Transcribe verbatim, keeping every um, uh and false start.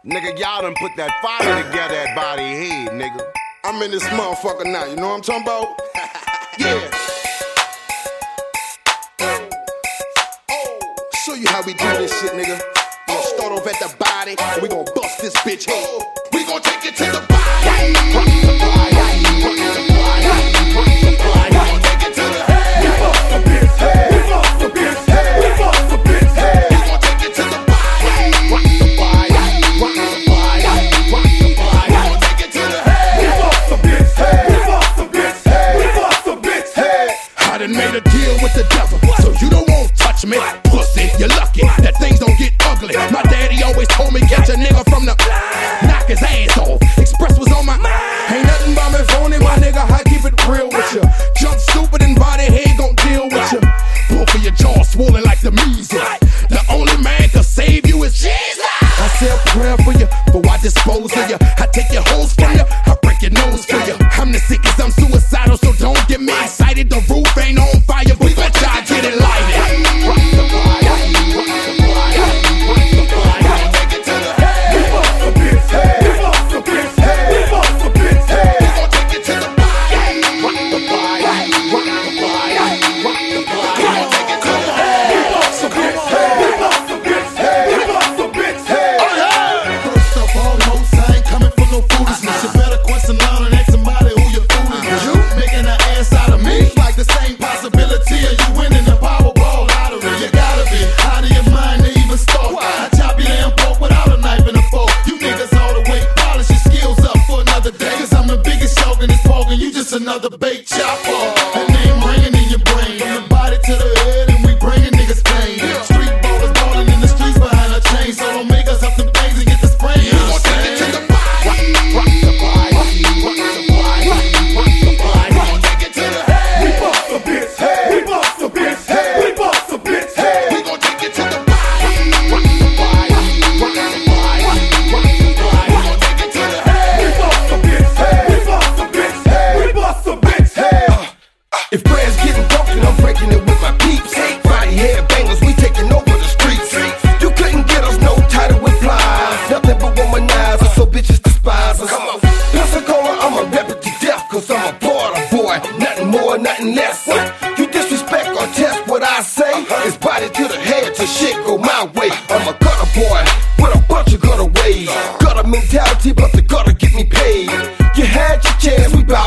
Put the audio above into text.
Nigga, y'all done put that fire together at body head, nigga. I'm in this motherfucker now, you know what I'm talking about? Yeah. Oh, show you how we do this shit, nigga. We gon' start off at the body, and we gon' bust this bitch head. We gon' take it to the body. Rock the body, rock the body, rock the body. We gon' take it to the head. We bust the bitch head. We bust the bitch head. We bust the bitch head. We gon' take it to the body. Rock the body, rock the body, rock the body. We gon' take it to the head. We bust the bitch head. We bust the bitch head. We bust the bitch head. I done made a deal with the devil, so you don't want touch me, pussy. You're lucky that things don't get ugly. My daddy always told me catch a nigga from the knock his ass off. Express was on my ain't nothing but me phony, my nigga. I keep it real with you. Jump stupid and body head gon' deal with you. Both of your jaws swollen like the measles. The only man can save you is Jesus. I say a prayer for you, for I dispose of you. I take your hoes from you, I break your nose for you. I'm the sickest, I'm suicidal, so don't get me excited. The roof ain't on fire, but bet y'all get it lighted. Rock the body, rock the body, rock the body. We gon' take it to the head. We bust the bitch head. We bust the bitch head. We bust the bitch head. We gon' take it to the body. Rock the body, rock the body, rock the body. We gon' take it to the head. We bust the bitch head. We bust the bitch head. We bust the bitch head. First of all, most I ain't coming for no foolishness. You better question line and ask somebody who you're fooling. You making an ass out of me, like the same possibility of you winning the Powerball lottery. You gotta be out of your mind to even start. I chop your damn pork without a knife and a fork. You niggas all the way, polish your skills up for another day. Cause I'm the biggest shark in this pork and you just another bait chopper. That name ringing in your brain, from the body to the head, and we bringing niggas pain. Street ballers balling in the streets behind a chain, so don't make us up some things and get the sprain. You gon' take it to the body, rock the body, rock the body, rock the body. We gon' take it to the head. We bust the bitch head. We bust the bitch head. We bust the bitch head. We gon' take it to the body, rock the body, rock the body, rock the body. We gon' take it to the head. We bust the bitch head. We bust the bitch head. We bust the bitch head. If prayers getting broken, I'm breaking it with my peeps. Body head bangers, we taking over the streets. You couldn't get us no title with flies. Nothing but womanizer, so bitches despise us. Pensacola, I'ma rep it to death, cause I'm a border boy. Nothing more, nothing less. You disrespect or test what I say, it's body to the head till shit go my way. I'm a gutter boy with a bunch of gutter ways. Gutter mentality, but the gutter get me paid. You had your chance, we bout